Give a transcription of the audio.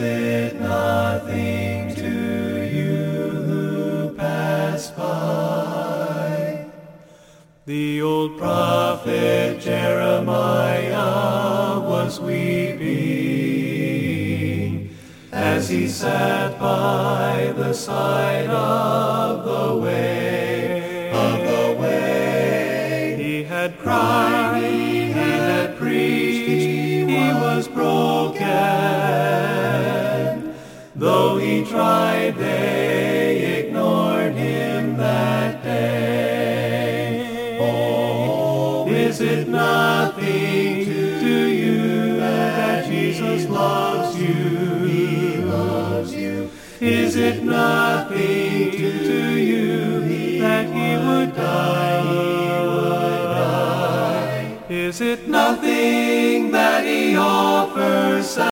it nothing to you who pass by? The old prophet Jeremiah was weeping as he sat by the side of the way, He had cried, he had preached, he was broken. Though he tried, they ignored him that day. Oh, is it nothing to you that Jesus loves you? He loves you. Is it nothing to you that he would die? He would die. Is it nothing that he offers